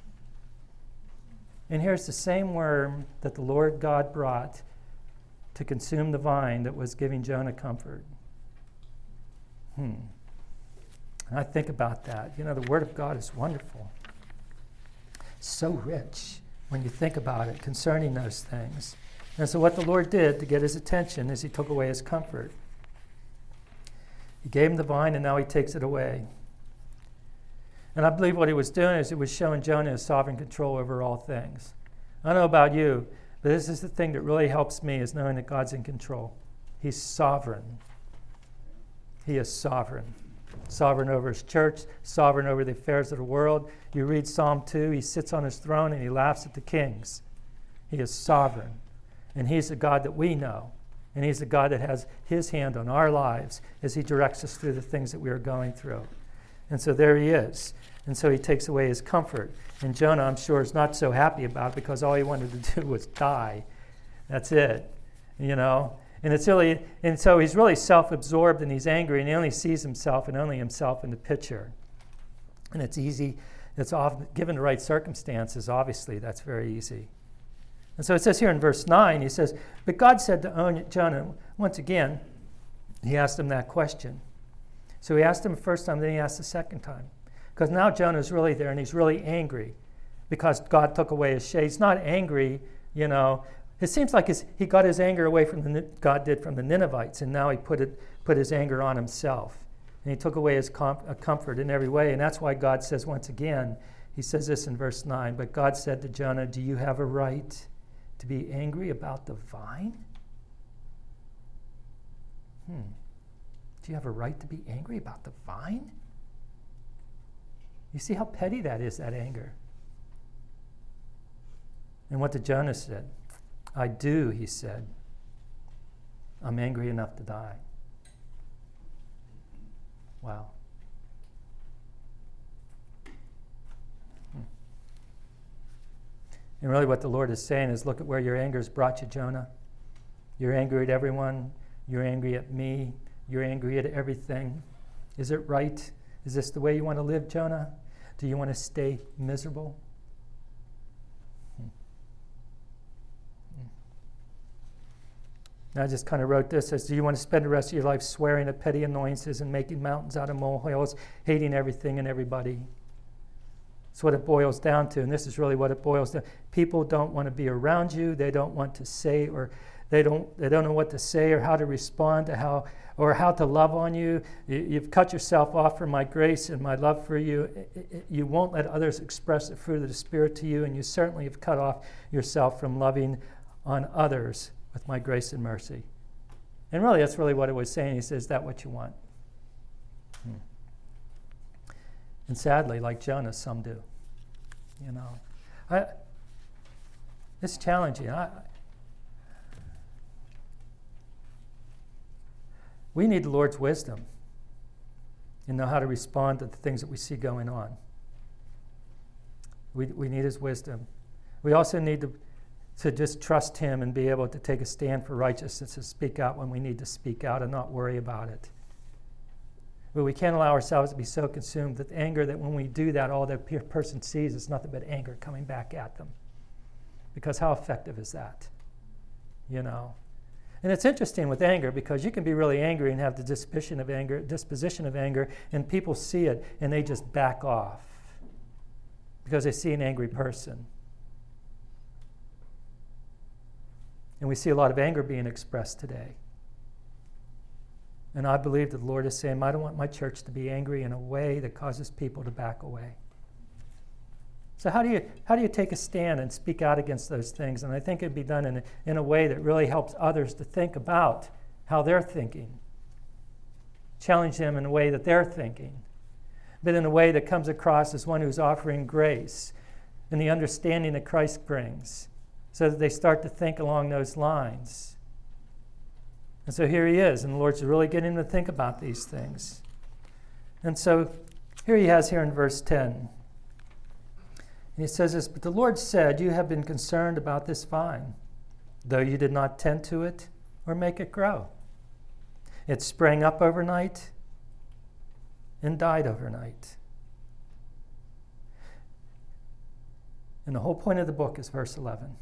And here's the same worm that the Lord God brought to consume the vine that was giving Jonah comfort. And I think about that. You know, the Word of God is wonderful. So rich when you think about it concerning those things. And so what the Lord did to get his attention is he took away his comfort. He gave him the vine and now he takes it away. And I believe what he was doing is he was showing Jonah his sovereign control over all things. I don't know about you, but this is the thing that really helps me, is knowing that God's in control. He's sovereign. He is sovereign. Sovereign over his church, sovereign over the affairs of the world. You read Psalm 2, he sits on his throne and he laughs at the kings. He is sovereign. And he's the God that we know. And he's the God that has his hand on our lives as he directs us through the things that we are going through. And so there he is. And so he takes away his comfort. And Jonah, I'm sure, is not so happy about it because all he wanted to do was die. That's it, you know. And so he's really self-absorbed and he's angry and he only sees himself and only himself in the picture. And it's easy. It's often, given the right circumstances, obviously, that's very easy. And so it says here in verse 9, he says, "But God said to Jonah," once again, he asked him that question. So he asked him the first time, then he asked the second time. Because now Jonah's really there and he's really angry because God took away his shade. He's not angry, you know. It seems like he got his anger away from God did from the Ninevites, and now he put his anger on himself. And he took away his comfort in every way. And that's why God says once again, he says this in verse 9, "But God said to Jonah, do you have a right to be angry about the vine?" Do you have a right to be angry about the vine? You see how petty that is, that anger. And what did Jonah say? "I do," he said. "I'm angry enough to die." Wow. And really what the Lord is saying is, look at where your anger has brought you, Jonah. You're angry at everyone. You're angry at me. You're angry at everything. Is it right? Is this the way you want to live, Jonah? Do you want to stay miserable? And I just kind of wrote this as, do you want to spend the rest of your life swearing at petty annoyances and making mountains out of molehills, hating everything and everybody? That's what it boils down to, and this is really what it boils down. People don't want to be around you. They don't want to say, or they don't know what to say or how to respond to how to love on you. You've cut yourself off from my grace and my love for you. You won't let others express the fruit of the Spirit to you, and you certainly have cut off yourself from loving on others with my grace and mercy. And really, that's really what it was saying. He says, is that what you want? And sadly, like Jonah, some do. You know, it's challenging. We need the Lord's wisdom. and know how to respond to the things that we see going on. We need his wisdom. We also need to just trust him and be able to take a stand for righteousness, to speak out when we need to speak out and not worry about it. But we can't allow ourselves to be so consumed with anger that when we do that, all the person sees is nothing but anger coming back at them. Because how effective is that? You know? And it's interesting with anger because you can be really angry and have the disposition of anger, and people see it and they just back off because they see an angry person. And we see a lot of anger being expressed today. And I believe that the Lord is saying, I don't want my church to be angry in a way that causes people to back away. So how do you take a stand and speak out against those things? And I think it'd be done in a way that really helps others to think about how they're thinking. Challenge them in a way that they're thinking, but in a way that comes across as one who's offering grace and the understanding that Christ brings, so that they start to think along those lines. And so here he is, and the Lord's really getting him to think about these things. And so here he has here in verse 10. And he says this, but the Lord said, you have been concerned about this vine, though you did not tend to it or make it grow. It sprang up overnight and died overnight. And the whole point of the book is verse 11.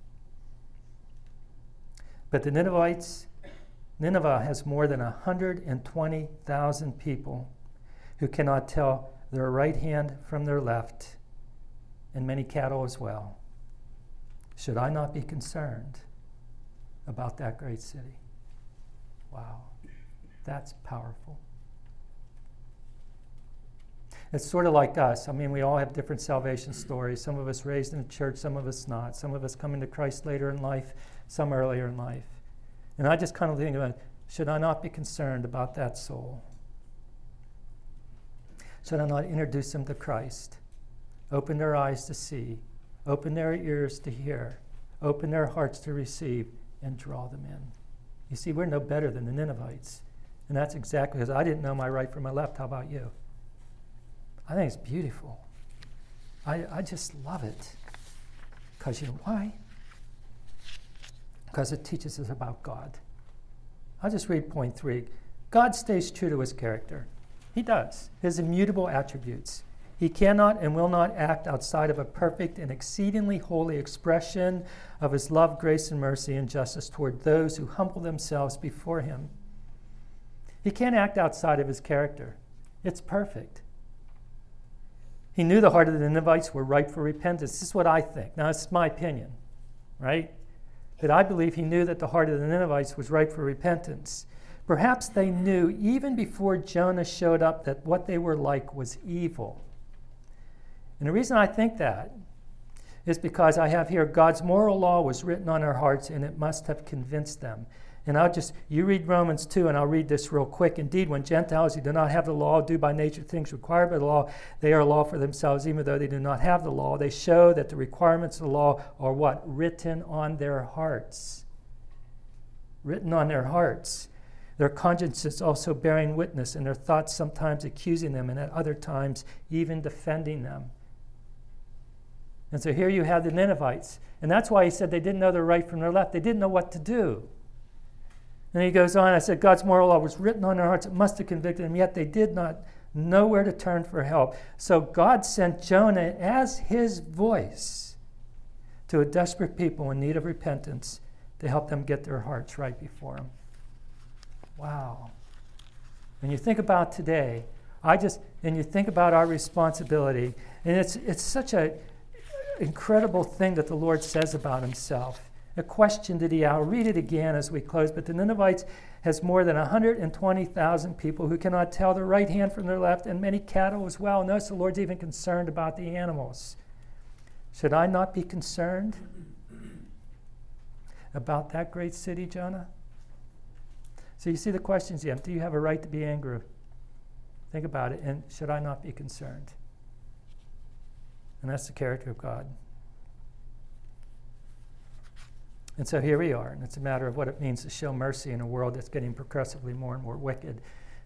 But the Ninevites, Nineveh has more than 120,000 people who cannot tell their right hand from their left, and many cattle as well. Should I not be concerned about that great city? Wow, that's powerful. It's sort of like us. I mean, we all have different salvation stories. Some of us raised in the church, some of us not. Some of us coming to Christ later in life, some earlier in life. And I just kind of think about, should I not be concerned about that soul? Should I not introduce them to Christ? Open their eyes to see, open their ears to hear, open their hearts to receive, and draw them in. You see, we're no better than the Ninevites. And that's exactly because I didn't know my right from my left. How about you? I think it's beautiful. I just love it. Because you know why? Because it teaches us about God. I'll just read point 3. God stays true to his character. He does. His immutable attributes. He cannot and will not act outside of a perfect and exceedingly holy expression of his love, grace, and mercy and justice toward those who humble themselves before him. He can't act outside of his character. It's perfect. He knew the heart of the Ninevites were ripe for repentance. This is what I think. Now, it's my opinion, right? But I believe he knew that the heart of the Ninevites was ripe for repentance. Perhaps they knew even before Jonah showed up that what they were like was evil. And the reason I think that is because I have here God's moral law was written on our hearts and it must have convinced them. And you read Romans 2 and I'll read this real quick. Indeed, when Gentiles who do not have the law do by nature things required by the law, they are a law for themselves even though they do not have the law. They show that the requirements of the law are what? Written on their hearts. Written on their hearts. Their consciences also bearing witness and their thoughts sometimes accusing them and at other times even defending them. And so here you have the Ninevites. And that's why he said they didn't know their right from their left. They didn't know what to do. And he goes on, I said, God's moral law was written on their hearts. It must have convicted them, yet they did not know where to turn for help. So God sent Jonah as his voice to a desperate people in need of repentance to help them get their hearts right before him. Wow. When you think about today, and you think about our responsibility, and it's such an incredible thing that the Lord says about himself. A question to the hour. Read it again as we close. But the Ninevites has more than 120,000 people who cannot tell their right hand from their left, and many cattle as well. Notice the Lord's even concerned about the animals. Should I not be concerned about that great city, Jonah? So you see the questions again. Do you have a right to be angry? Think about it. And should I not be concerned? And that's the character of God. And so here we are, and it's a matter of what it means to show mercy in a world that's getting progressively more and more wicked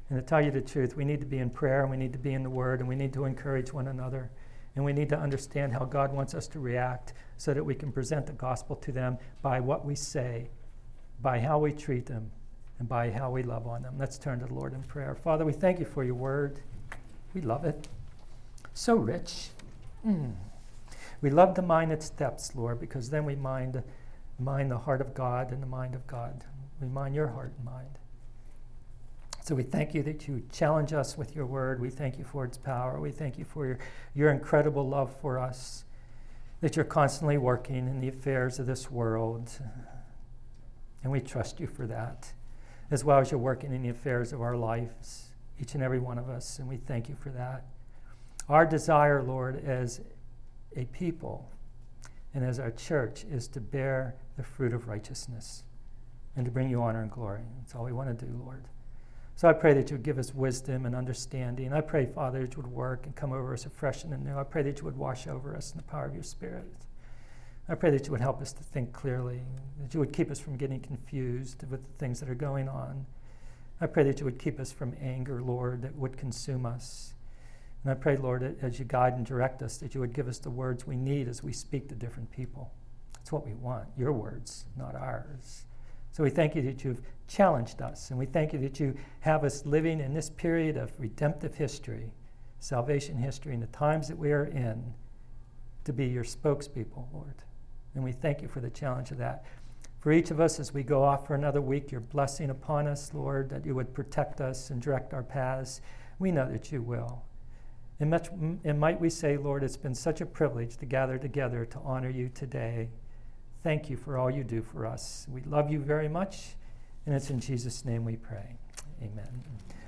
And to tell you the truth, we need to be in prayer, and we need to be in the Word, and we need to encourage one another. And we need to understand how God wants us to react so that we can present the gospel to them by what we say, by how we treat them, and by how we love on them. Let's turn to the Lord in prayer. Father, we thank you for your word. We love it. So rich. We love to mind its depths, Lord, because then we mind the heart of God and the mind of God. We mind your heart and mind. So we thank you that you challenge us with your word. We thank you for its power. We thank you for your incredible love for us, that you're constantly working in the affairs of this world. And we trust you for that, as well as you're working in the affairs of our lives, each and every one of us, and we thank you for that. Our desire, Lord, as a people and as our church is to bear the fruit of righteousness and to bring you honor and glory. That's all we want to do, Lord. So I pray that you would give us wisdom and understanding. I pray, Father, that you would work and come over us afresh and anew. I pray that you would wash over us in the power of your Spirit. I pray that you would help us to think clearly, that you would keep us from getting confused with the things that are going on. I pray that you would keep us from anger, Lord, that would consume us. And I pray, Lord, that as you guide and direct us, that you would give us the words we need as we speak to different people. That's what we want, your words, not ours. So we thank you that you've challenged us, and we thank you that you have us living in this period of redemptive history, salvation history, in the times that we are in, to be your spokespeople, Lord. And we thank you for the challenge of that. For each of us, as we go off for another week, your blessing upon us, Lord, that you would protect us and direct our paths. We know that you will. And might we say, Lord, it's been such a privilege to gather together to honor you today. Thank you for all you do for us. We love you very much, and it's in Jesus' name we pray. Amen.